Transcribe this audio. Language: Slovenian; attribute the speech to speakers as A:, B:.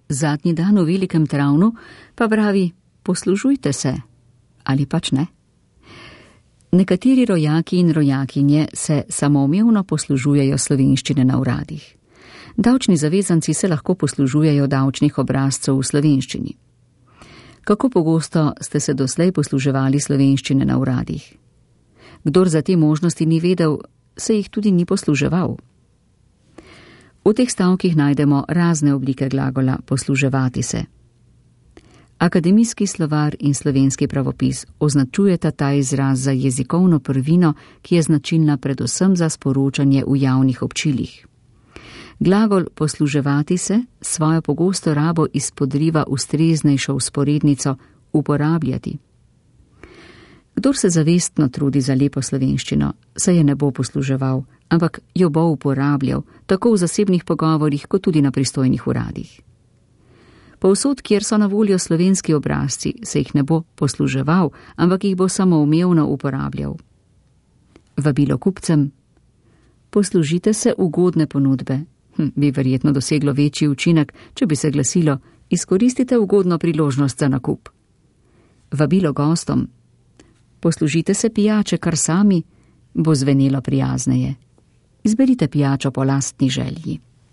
A: zadnji dan v velikem travnu pa pravi: poslužujte se, ali pač ne. Nekateri rojaki in rojakinje se samoumevno poslužujejo slovenščine na uradih. Davčni zavezanci se lahko poslužujejo davčnih obrazcev v slovenščini. Kako pogosto ste se doslej posluževali slovenščine na uradih? Kdor za te možnosti ni vedel, se jih tudi ni posluževal. V teh stavkih najdemo razne oblike glagola posluževati se. Akademijski slovar in slovenski pravopis označujeta ta izraz za jezikovno prvino, ki je značilna predvsem za sporočanje v javnih občilih. Glagol posluževati se svojo pogosto rabo izpodriva ustreznejšo vzporednico uporabljati. Kdor se zavestno trudi za lepo slovenščino, se je ne bo posluževal, ampak jo bo uporabljal, tako v zasebnih pogovorih, kot tudi na pristojnih uradih. Povsod, kjer so na voljo slovenski obrazci, se jih ne bo posluževal, ampak jih bo samoumevno uporabljal. Vabilo kupcem: poslužite se ugodne ponudbe. Bi verjetno doseglo večji učinek, če bi se glasilo: izkoristite ugodno priložnost za nakup. Vabilo gostom: poslužite se pijače kar sami, bo zvenelo prijazneje. Izberite pijačo po lastni želji.